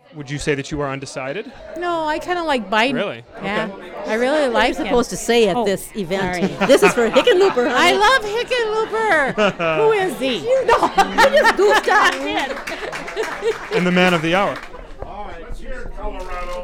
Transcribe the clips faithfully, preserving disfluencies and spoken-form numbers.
Would you say that you are undecided? No, I kind of like Biden. Really? Yeah. Okay. I really like You're him. supposed to say at Oh, this event. sorry. This is for Hickenlooper. I honey. love Hickenlooper. Who is he? You know, I just goofed off in. And the man of the hour. All right, let's hear it, Colorado.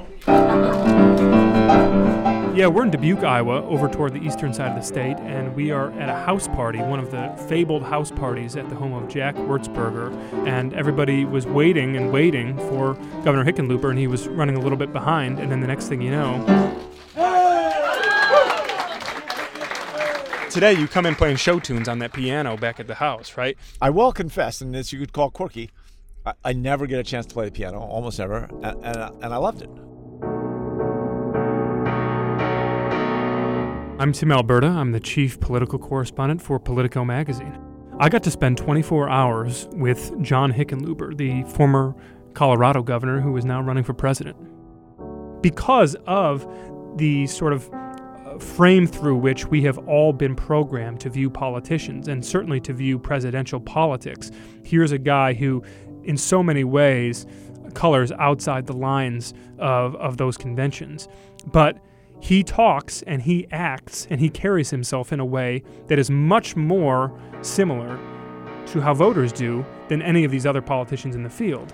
Yeah, we're in Dubuque, Iowa, over toward the eastern side of the state, and we are at a house party, one of the fabled house parties at the home of Jack Wurzburger, and everybody was waiting and waiting for Governor Hickenlooper, and he was running a little bit behind, and then the next thing you know... Today, you come in playing show tunes on that piano back at the house, right? I will confess, and as you could call quirky, I, I never get a chance to play the piano, almost never, and, and, and I loved it. I'm Tim Alberta. I'm the chief political correspondent for Politico magazine. I got to spend twenty-four hours with John Hickenlooper, the former Colorado governor who is now running for president. Because of the sort of uh, frame through which we have all been programmed to view politicians, and certainly to view presidential politics, here's a guy who, in so many ways, colors outside the lines of, of those conventions. But he talks and he acts and he carries himself in a way that is much more similar to how voters do than any of these other politicians in the field.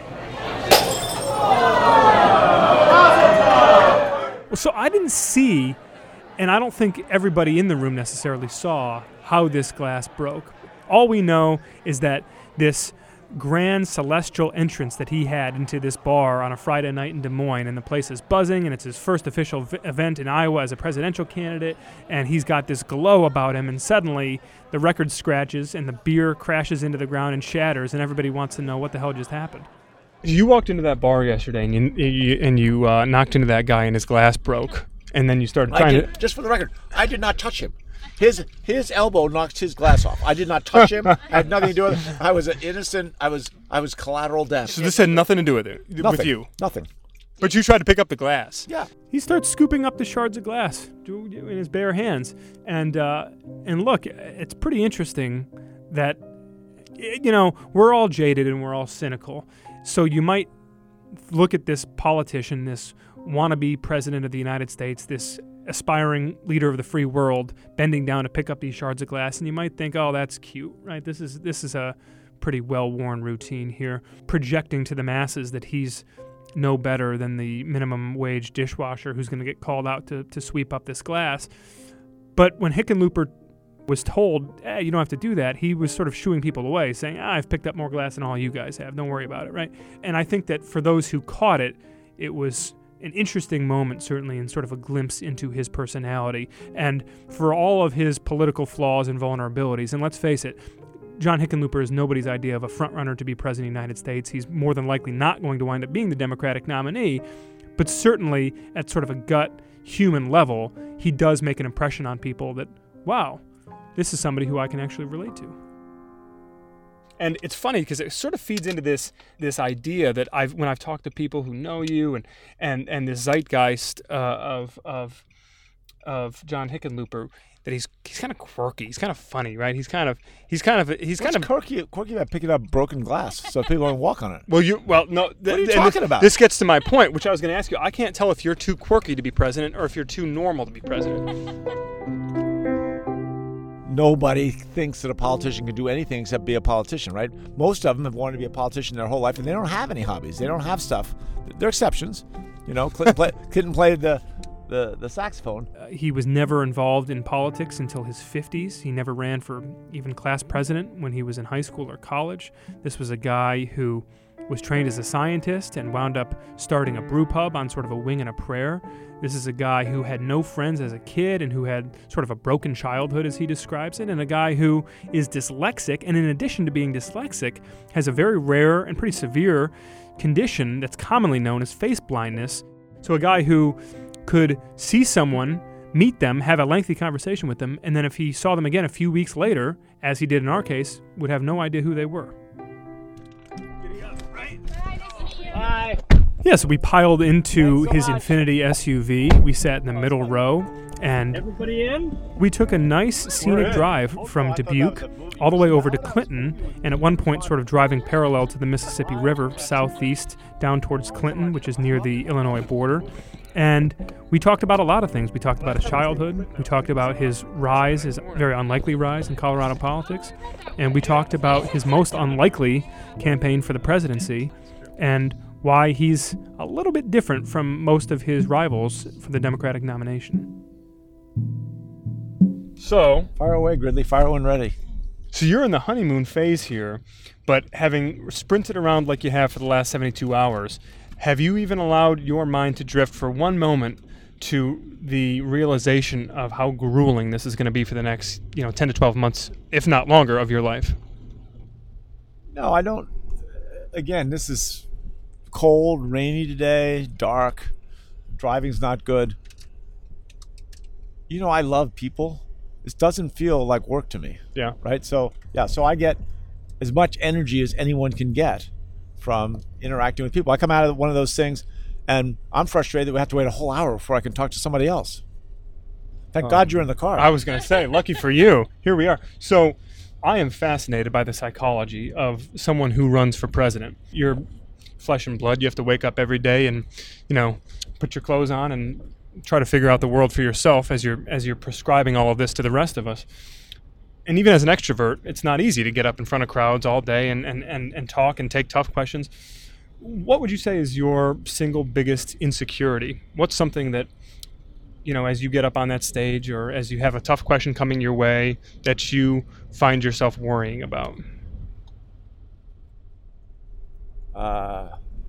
So I didn't see, and I don't think everybody in the room necessarily saw, how this glass broke. All we know is that this grand celestial entrance that he had into this bar on a Friday night in Des Moines, and the place is buzzing, and it's his first official v- event in Iowa as a presidential candidate, and he's got this glow about him, and suddenly the record scratches and the beer crashes into the ground and shatters, and everybody wants to know what the hell just happened. You walked into that bar yesterday, and you, you and you uh, knocked into that guy, and his glass broke, and then you started trying I did, to... Just for the record, I did not touch him. His his elbow knocked his glass off. I did not touch him. I had nothing to do with it. I was an innocent. I was I was collateral damage. So this had nothing to do with it, Nothing. with you? Nothing. But you tried to pick up the glass. Yeah. He starts scooping up the shards of glass in his bare hands. And uh, and look, it's pretty interesting that, you know, we're all jaded and we're all cynical. So you might look at this politician, this wannabe president of the United States, this aspiring leader of the free world, bending down to pick up these shards of glass, and you might think, oh, that's cute, right? This is this is a pretty well-worn routine here, projecting to the masses that he's no better than the minimum wage dishwasher who's going to get called out to, to sweep up this glass. But when Hickenlooper was told, eh, you don't have to do that, he was sort of shooing people away, saying, ah, I've picked up more glass than all you guys have. Don't worry about it, right? And I think that for those who caught it, it was an interesting moment, certainly, and sort of a glimpse into his personality. And for all of his political flaws and vulnerabilities, and let's face it, John Hickenlooper is nobody's idea of a frontrunner to be president of the United States. He's more than likely not going to wind up being the Democratic nominee, but certainly at sort of a gut human level, he does make an impression on people that, wow, this is somebody who I can actually relate to. And it's funny because it sort of feeds into this this idea that I've when I've talked to people who know you and and, and this zeitgeist uh, of of of John Hickenlooper, that he's he's kind of quirky, he's kind of funny, right? He's kind of he's kind of he's What's kind of quirky, quirky about picking up broken glass so people don't walk on it. Well, you well no. Th- What are you and talking this, about? This gets to my point, which I was going to ask you. I can't tell if you're too quirky to be president or if you're too normal to be president. Nobody thinks that a politician can do anything except be a politician, right? Most of them have wanted to be a politician their whole life, and they don't have any hobbies. They don't have stuff. They're exceptions. You know, Clinton, play, Clinton played the, the, the saxophone. Uh, he was never involved in politics until his fifties. He never ran for even class president when he was in high school or college. This was a guy who was trained as a scientist and wound up starting a brew pub on sort of a wing and a prayer. This is a guy who had no friends as a kid and who had sort of a broken childhood, as he describes it, and a guy who is dyslexic, and in addition to being dyslexic, has a very rare and pretty severe condition that's commonly known as face blindness. So a guy who could see someone, meet them, have a lengthy conversation with them, and then if he saw them again a few weeks later, as he did in our case, would have no idea who they were. Hi. Yeah, so we piled into his Infiniti S U V. We sat in the middle row, And Everybody in? we took a nice We're scenic in. drive Oh, from I thought that Dubuque was a movie. all the way over to Clinton, and at one point sort of driving parallel to the Mississippi River southeast down towards Clinton, which is near the Illinois border. And we talked about a lot of things. We talked about his childhood. We talked about his rise, his very unlikely rise in Colorado politics. And we talked about his most unlikely campaign for the presidency and why he's a little bit different from most of his rivals for the Democratic nomination. So, Fire away, Gridley. Fire when ready. so you're in the honeymoon phase here, but having sprinted around like you have for the last seventy-two hours, have you even allowed your mind to drift for one moment to the realization of how grueling this is going to be for the next, you know, ten to twelve months, if not longer, of your life? No, I don't. Again, this is cold, rainy today, dark. Driving's not good. You know, I love people. This doesn't feel like work to me. Yeah. Right? So, yeah, so I get as much energy as anyone can get from interacting with people. I come out of one of those things and I'm frustrated that we have to wait a whole hour before I can talk to somebody else. Thank Um, God you're in the car. I was going to say, lucky for you. Here we are. So I am fascinated by the psychology of someone who runs for president. You're flesh and blood. You have to wake up every day and, you know, put your clothes on and try to figure out the world for yourself as you're as you're prescribing all of this to the rest of us. And even as an extrovert, it's not easy to get up in front of crowds all day and, and, and, and talk and take tough questions. What would you say is your single biggest insecurity? What's something that, you know, as you get up on that stage or as you have a tough question coming your way that you find yourself worrying about? Uh,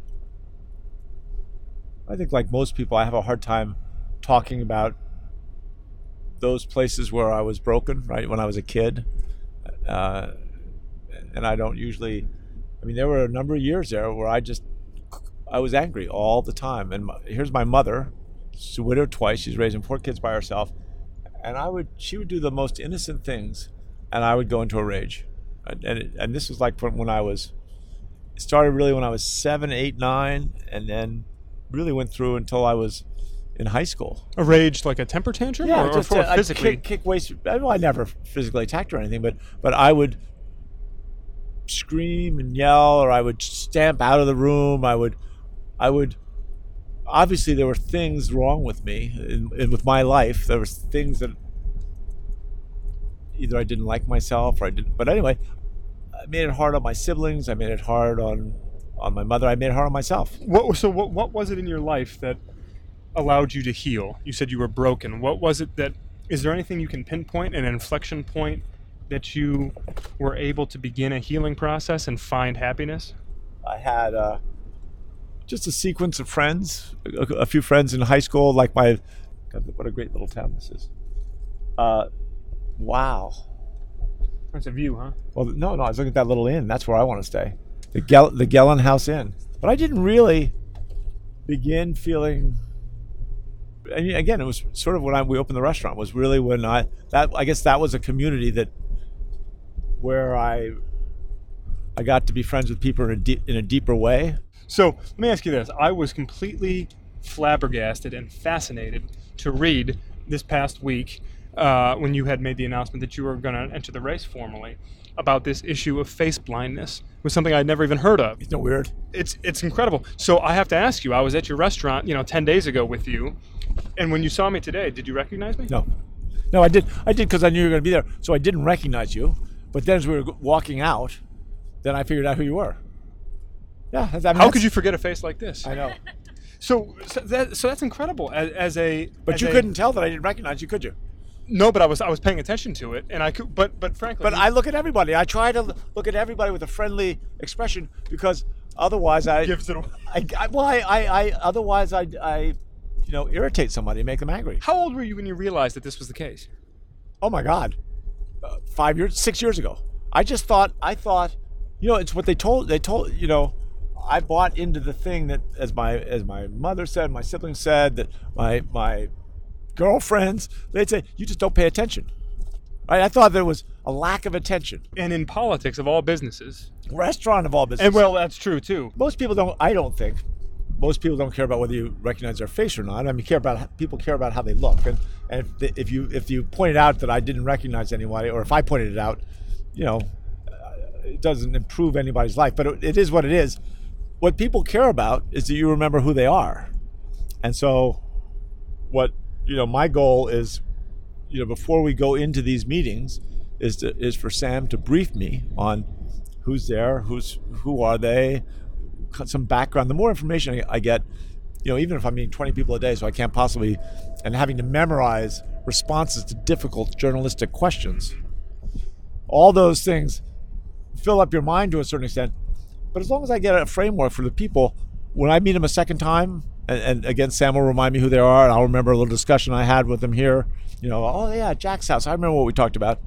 I think, like most people, I have a hard time talking about those places where I was broken, right, when I was a kid. Uh, and I don't usually, I mean, there were a number of years there where I just, I was angry all the time. And my, here's my mother, she's a widow twice, she's raising four kids by herself. And I would, she would do the most innocent things, and I would go into a rage. And, and, it, and this was like when, when I was, it started really when I was seven, eight, nine, and then really went through until I was in high school. A rage like a temper tantrum? or, or just for uh, I'd physically? kick, kick waste. I, well, I never physically attacked her or anything, but but I would scream and yell, or I would stamp out of the room. I would, I would. Obviously, there were things wrong with me and, and with my life. There was things that either I didn't like myself or I didn't. But anyway, I made it hard on my siblings. I made it hard on on my mother. I made it hard on myself. What, so what, what was it in your life that allowed you to heal? You said you were broken. What was it that, is there anything you can pinpoint, an inflection point that you were able to begin a healing process and find happiness? I had uh, just a sequence of friends, a, a few friends in high school, like my, God, what a great little town this is. Uh, wow. That's a view, huh? Well, no, no, I was looking at that little inn. That's where I want to stay. The Gell- the Gellin House Inn. But I didn't really begin feeling, I mean, again, it was sort of when I, we opened the restaurant, was really when I, that I guess that was a community that, where I I got to be friends with people in a, deep, in a deeper way. So let me ask you this. I was completely flabbergasted and fascinated to read this past week uh, when you had made the announcement that you were going to enter the race formally about this issue of face blindness. It was something I'd never even heard of. Isn't it weird? It's it's incredible. So I have to ask you, I was at your restaurant, you know, ten days ago with you, and when you saw me today, did you recognize me? No. No, I did. I did because I knew you were going to be there. So I didn't recognize you. But then as we were walking out, then I figured out who you were. Yeah. I mean, How that's- could you forget a face like this? I know. So, so, that, so that's incredible. As, as a, But as you a- couldn't tell that I didn't recognize you, could you? No, but I was I was paying attention to it, and I could. But but frankly, But I look at everybody. I try to look at everybody with a friendly expression because otherwise I, gives it away. I, I well, I, I, I otherwise I, I, you know, irritate somebody, make them angry. How old were you when you realized that this was the case? Oh my God, uh, five years, six years ago. I just thought, I thought, you know, it's what they told. They told, you know, I bought into the thing that, as my as my mother said, my siblings said, that my my girlfriends, they'd say, you just don't pay attention. Right? I thought there was a lack of attention. And in politics of all businesses, Restaurant of all businesses. and well, that's true too. Most people don't, I don't think, most people don't care about whether you recognize their face or not. I mean, care about people care about how they look, and and if, they, if you if you pointed out that I didn't recognize anybody, or if I pointed it out, you know, it doesn't improve anybody's life. But it, it is what it is. What people care about is that you remember who they are, and so what you know. My goal is, you know, before we go into these meetings, is to is for Sam to brief me on who's there, who's who are they. Some background. The more information I get, you know, even if I'm meeting twenty people a day, so I can't possibly, and having to memorize responses to difficult journalistic questions, all those things fill up your mind to a certain extent. But as long as I get a framework for the people, when I meet them a second time, and, and again, Sam will remind me who they are, and I'll remember a little discussion I had with them here. You know, oh yeah, Jack's house. I remember what we talked about.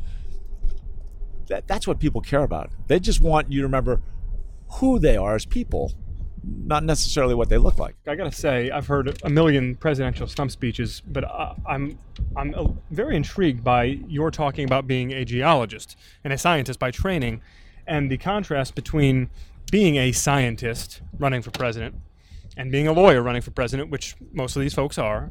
That, that's what people care about. They just want you to remember who they are as people, not necessarily what they look like. I gotta say, I've heard a million presidential stump speeches, but uh, I'm I'm uh, very intrigued by your talking about being a geologist and a scientist by training, and the contrast between being a scientist running for president and being a lawyer running for president, which most of these folks are,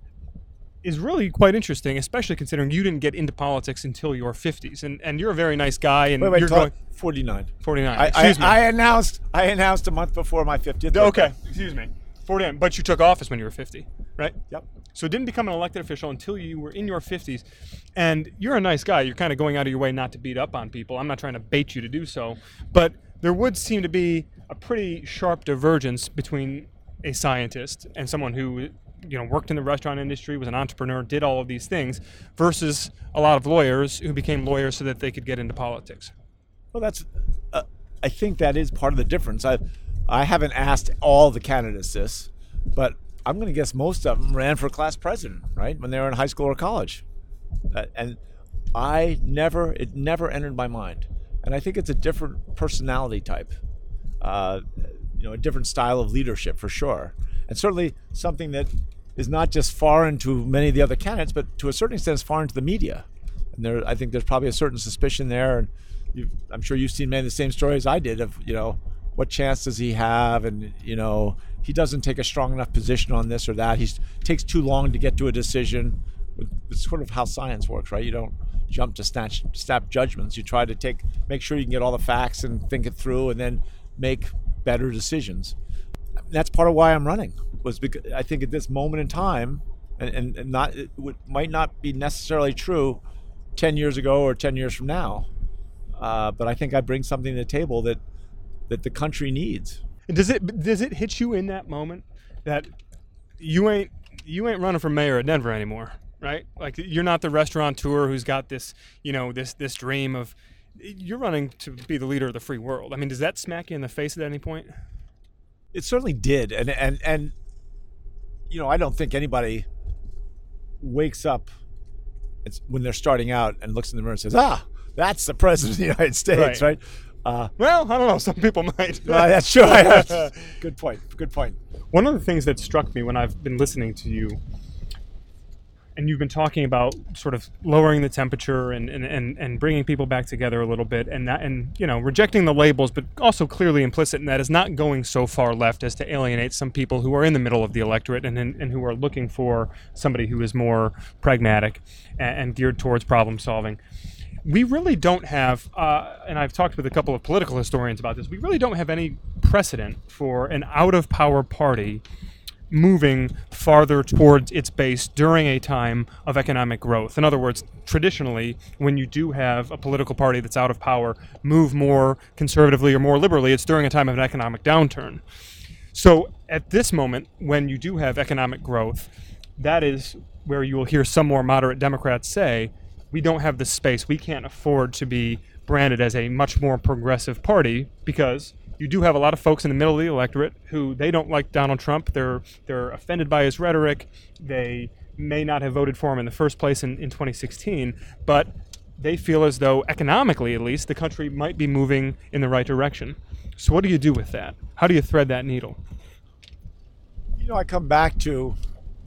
is really quite interesting, especially considering you didn't get into politics until your fifties, and and you're a very nice guy, and wait, wait, you're talk, going forty-nine. forty-nine. I, Excuse I, me. I announced I announced a month before my fiftieth. Okay, excuse me. forty-nine. But you took office when you were fifty, right? Yep. So didn't become an elected official until you were in your fifties, and you're a nice guy. You're kind of going out of your way not to beat up on people. I'm not trying to bait you to do so, but there would seem to be a pretty sharp divergence between a scientist and someone who, you know, worked in the restaurant industry, was an entrepreneur, did all of these things, versus a lot of lawyers who became lawyers so that they could get into politics. Well, that's. Uh, I think that is part of the difference. I, I haven't asked all the candidates this, but I'm going to guess most of them ran for class president, right, when they were in high school or college, uh, and I never. It never entered my mind, and I think it's a different personality type, uh, you know, a different style of leadership for sure, and certainly something that is not just foreign to many of the other candidates, but to a certain extent is foreign to the media. And there, I think there's probably a certain suspicion there. And you've, I'm sure you've seen many of the same stories I did of, you know, what chance does he have? And, you know, he doesn't take a strong enough position on this or that. He takes too long to get to a decision. It's sort of how science works, right? You don't jump to snatch, snap judgments. You try to take, make sure you can get all the facts and think it through and then make better decisions. That's part of why I'm running. Was because I think at this moment in time, and, and, and not it would, might not be necessarily true ten years ago or ten years from now, uh, but I think I bring something to the table that that the country needs. Does it does it hit you in that moment that you ain't you ain't running for mayor of Denver anymore, right? Like, you're not the restaurateur who's got this, you know, this this dream of, you're running to be the leader of the free world. I mean, does that smack you in the face at any point? It certainly did, and and and you know, I don't think anybody wakes up it's when they're starting out and looks in the mirror and says, "Ah, that's the president of the United States," right? Right. Uh, Well, I don't know. Some people might. uh, that's true. Good point. Good point. One of the things that struck me when I've been listening to you, and you've been talking about sort of lowering the temperature and, and, and, and bringing people back together a little bit, and that, and you know, rejecting the labels, but also clearly implicit in that is not going so far left as to alienate some people who are in the middle of the electorate and and, and who are looking for somebody who is more pragmatic and, and geared towards problem solving. We really don't have, uh, and I've talked with a couple of political historians about this, we really don't have any precedent for an out-of-power party moving farther towards its base during a time of economic growth. In other words, traditionally, when you do have a political party that's out of power move more conservatively or more liberally, it's during a time of an economic downturn. So at this moment, when you do have economic growth, that is where you will hear some more moderate Democrats say, we don't have the space, we can't afford to be branded as a much more progressive party, because you do have a lot of folks in the middle of the electorate who they don't like Donald Trump. They're they're offended by his rhetoric. They may not have voted for him in the first place in, in twenty sixteen, but they feel as though economically, at least, the country might be moving in the right direction. So what do you do with that? How do you thread that needle? You know, I come back to,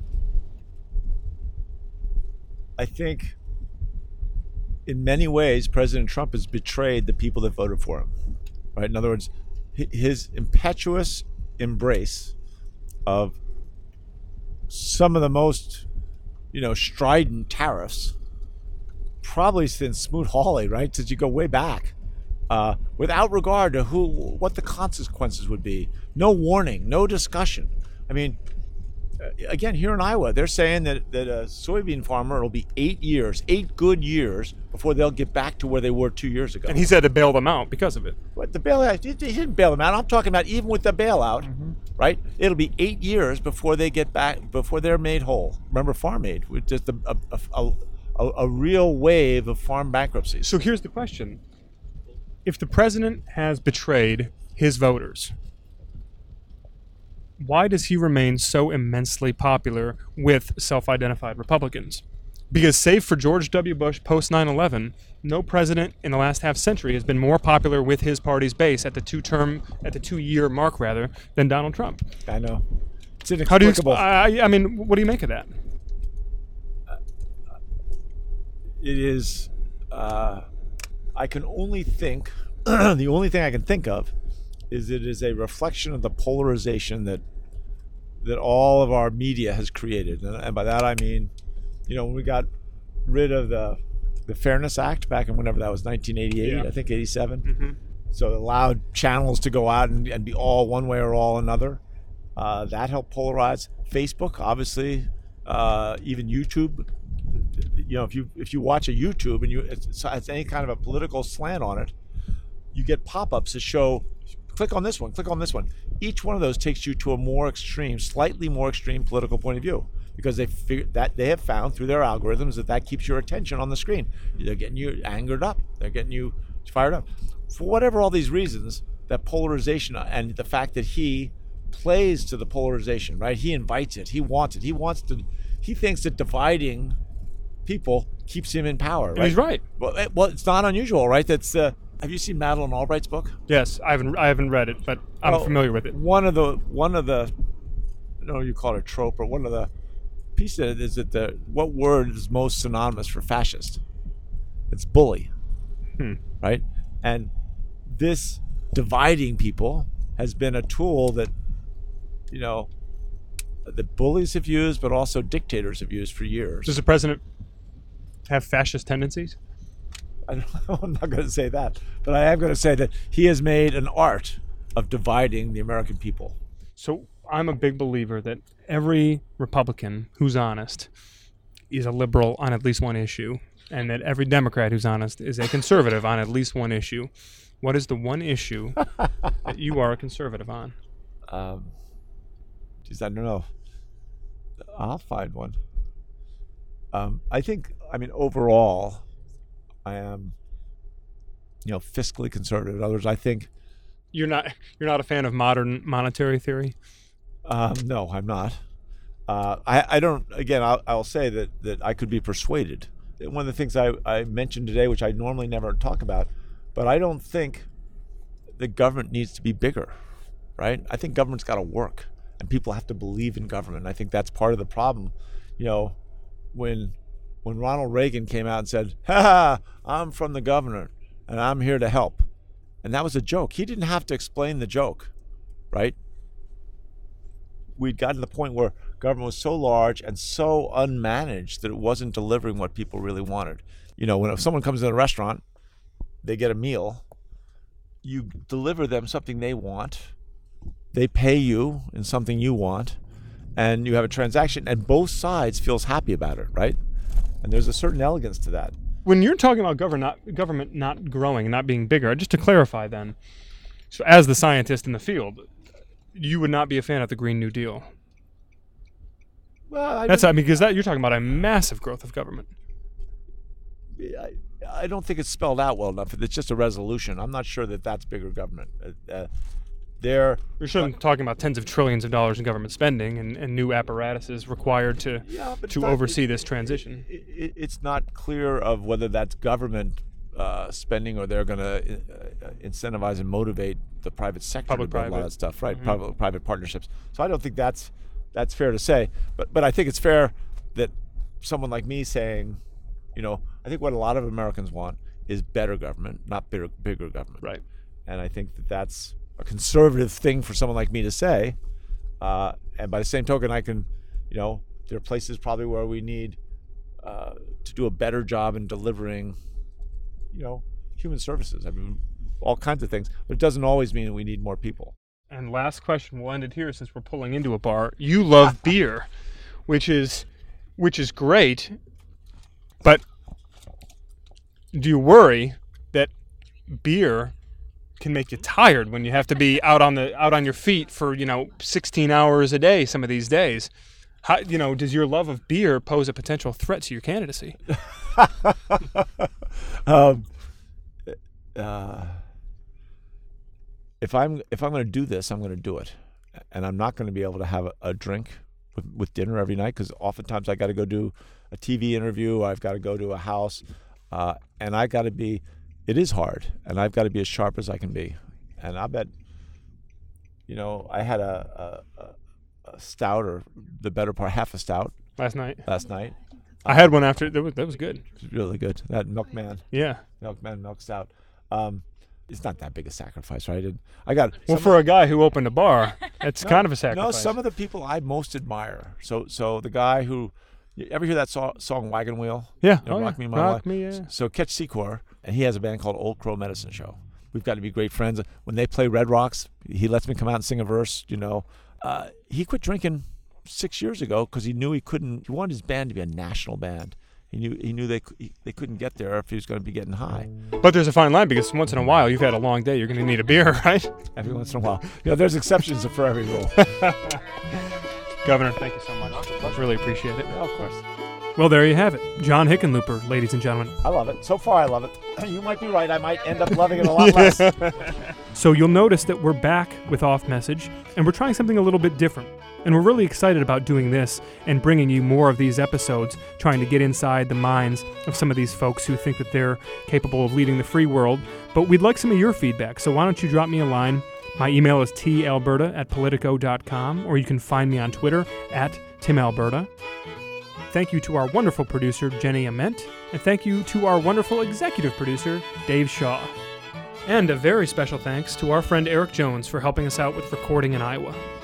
I think in many ways, President Trump has betrayed the people that voted for him, right? In other words, his impetuous embrace of some of the most, you know, strident tariffs, probably since Smoot-Hawley, right? Since you go way back, uh, without regard to who, what the consequences would be. No warning, no discussion. I mean, again, here in Iowa, they're saying that, that a soybean farmer will be eight years, eight good years before they'll get back to where they were two years ago. And he said to bail them out because of it. But the bailout, he he didn't bail them out. I'm talking about even with the bailout, mm-hmm. right? It'll be eight years before they get back, before they're made whole. Remember Farm Aid, with just a, a, a, a, a real wave of farm bankruptcies. So here's the question. If the president has betrayed his voters, why does he remain so immensely popular with self-identified Republicans? Because save for George W. Bush post nine eleven, no president in the last half century has been more popular with his party's base at the two-term, at the two-year mark rather, than Donald Trump. I know. It's inexplicable. How do you? Exp- I, I mean, what do you make of that? Uh, it is. Uh, I can only think. The only thing I can think of is it is a reflection of the polarization that that all of our media has created, and, and by that I mean, you know, when we got rid of the the Fairness Act back in whenever that was, nineteen eighty-eight, yeah. I think eighty-seven. Mm-hmm. So it allowed channels to go out and, and be all one way or all another. Uh, that helped polarize. Facebook, obviously, uh, even YouTube. You know, if you if you watch a YouTube and you it's, it's any kind of a political slant on it, you get pop-ups that show, click on this one, click on this one. Each one of those takes you to a more extreme, slightly more extreme political point of view, because they figure that they have found through their algorithms that that keeps your attention on the screen. They're getting you angered up. They're getting you fired up. For whatever all these reasons, that polarization and the fact that he plays to the polarization, right? He invites it. He wants it. He wants to. He thinks that dividing people keeps him in power. And right? he's right. Well, it, well, it's not unusual, right? That's. Uh, have you seen Madeleine Albright's book? Yes, I haven't. I haven't read it, but I'm well, familiar with it. One of the one of the, I don't know, you call it a trope, or one of the pieces of it is that the what word is most synonymous for fascist? It's bully, hmm. right? And this dividing people has been a tool that, you know, that bullies have used, but also dictators have used for years. Does the president have fascist tendencies? I don't know, I'm not going to say that, but I am going to say that he has made an art of dividing the American people. So I'm a big believer that every Republican who's honest is a liberal on at least one issue, and that every Democrat who's honest is a conservative on at least one issue. What is the one issue that you are a conservative on? Um, geez, I don't know. I'll find one. Um, I think, I mean, overall, I am, you know, fiscally conservative. In other words, I think you're not you're not a fan of modern monetary theory. Um, no, I'm not. Uh, I I don't. Again, I'll, I'll say that that I could be persuaded. One of the things I, I mentioned today, which I normally never talk about, but I don't think the government needs to be bigger, right? I think government's got to work, and people have to believe in government. I think that's part of the problem. You know, when when Ronald Reagan came out and said, "Ha ha, I'm from the governor, and I'm here to help," and that was a joke. He didn't have to explain the joke, right? We'd gotten to the point where government was so large and so unmanaged that it wasn't delivering what people really wanted. You know, when someone comes in a restaurant, they get a meal, you deliver them something they want, they pay you in something you want, and you have a transaction, and both sides feels happy about it, right? And there's a certain elegance to that. When you're talking about government not, government not growing and not being bigger, just to clarify then, so as the scientist in the field, you would not be a fan of the Green New Deal. Well, I That's I mean, because that you're talking about a massive growth of government. I, I don't think it's spelled out well enough. It's just a resolution. I'm not sure that that's bigger government. Uh, uh, there, You're sure talking about tens of trillions of dollars in government spending and, and new apparatuses required to yeah, but to not, oversee it, this transition. It, it, it's not clear of whether that's government uh, spending or they're going to uh, incentivize and motivate the private sector Public, to build private. a lot of stuff, right? Mm-hmm. Private, private partnerships. So I don't think that's that's fair to say. But but I think it's fair that someone like me saying, you know, I think what a lot of Americans want is better government, not bigger, bigger government. Right. And I think that that's a conservative thing for someone like me to say. Uh, and by the same token, I can, you know, there are places probably where we need uh, to do a better job in delivering, you know, human services. I mean, all kinds of things. But it doesn't always mean we need more people. And last question, we'll end it here since we're pulling into a bar. You love beer, which is which is great, but do you worry that beer can make you tired when you have to be out on the out on your feet for, you know, sixteen hours a day some of these days? How, you know, does your love of beer pose a potential threat to your candidacy? um, uh, if I'm if I'm going to do this, I'm going to do it, and I'm not going to be able to have a, a drink with, with dinner every night, because oftentimes I got to go do a T V interview, I've got to go to a house, uh, and I got to be. It is hard, and I've got to be as sharp as I can be, and I bet. You know, I had a, a, a stout, or the better part, half a stout Last night. last night. I had one after. That was, that was good. It was really good. That Milkman, Yeah. Milkman Milk Stout. Um, it's not that big a sacrifice, right? And I got Well, some for a guy who opened a bar, it's No, kind of a sacrifice. No, some of the people I most admire. So, so the guy who, you ever hear that so- song "Wagon Wheel"? Yeah. You know, Oh, Rock yeah. Me My Rock Life. Me, yeah. So Ketch Secor, and he has a band called Old Crow Medicine Show. We've got to be great friends. When they play Red Rocks, he lets me come out and sing a verse. You know, uh, he quit drinking six years ago because he knew he couldn't. He wanted his band to be a national band. He knew he knew they c- they couldn't get there if he was going to be getting high. But there's a fine line, because once in a while you've had a long day. You're going to need a beer, right? Every once in a while, you know, there's exceptions for every rule. Governor, thank you so much. Really appreciate it. Yeah, of course. Well, there you have it. John Hickenlooper, ladies and gentlemen. I love it. So far, I love it. You might be right. I might end up loving it a lot less. So you'll notice that we're back with Off Message, and we're trying something a little bit different. And we're really excited about doing this and bringing you more of these episodes, trying to get inside the minds of some of these folks who think that they're capable of leading the free world. But we'd like some of your feedback, so why don't you drop me a line. My email is t alberta at politico dot com, or you can find me on Twitter at tim alberta. Thank you to our wonderful producer, Jenny Ament, and thank you to our wonderful executive producer, Dave Shaw. And a very special thanks to our friend Eric Jones for helping us out with recording in Iowa.